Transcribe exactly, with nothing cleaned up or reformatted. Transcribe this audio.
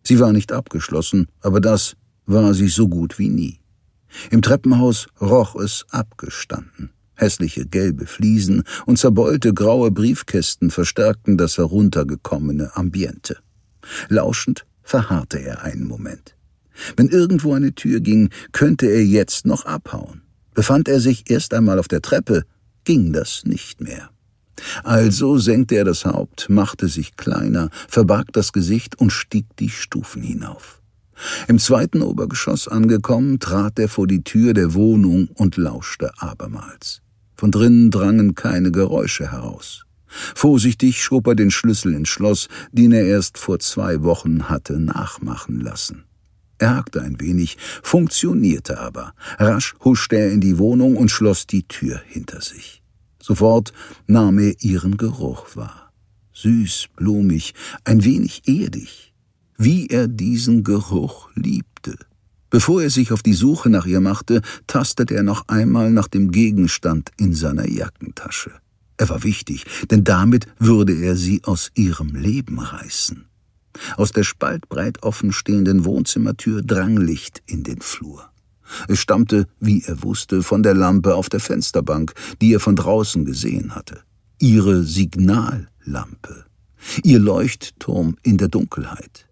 Sie war nicht abgeschlossen, aber das war sie so gut wie nie. Im Treppenhaus roch es abgestanden. Hässliche gelbe Fliesen und zerbeulte graue Briefkästen verstärkten das heruntergekommene Ambiente. Lauschend verharrte er einen Moment. Wenn irgendwo eine Tür ging, könnte er jetzt noch abhauen. Befand er sich erst einmal auf der Treppe, ging das nicht mehr. Also senkte er das Haupt, machte sich kleiner, verbarg das Gesicht und stieg die Stufen hinauf. Im zweiten Obergeschoss angekommen, trat er vor die Tür der Wohnung und lauschte abermals. Von drinnen drangen keine Geräusche heraus. Vorsichtig schob er den Schlüssel ins Schloss, den er erst vor zwei Wochen hatte nachmachen lassen. Er hakte ein wenig, funktionierte aber. Rasch huschte er in die Wohnung und schloss die Tür hinter sich. Sofort nahm er ihren Geruch wahr. Süß, blumig, ein wenig erdig. Wie er diesen Geruch liebte. Bevor er sich auf die Suche nach ihr machte, tastete er noch einmal nach dem Gegenstand in seiner Jackentasche. Er war wichtig, denn damit würde er sie aus ihrem Leben reißen. Aus der spaltbreit offen stehenden Wohnzimmertür drang Licht in den Flur. Es stammte, wie er wusste, von der Lampe auf der Fensterbank, die er von draußen gesehen hatte. Ihre Signallampe. Ihr Leuchtturm in der Dunkelheit.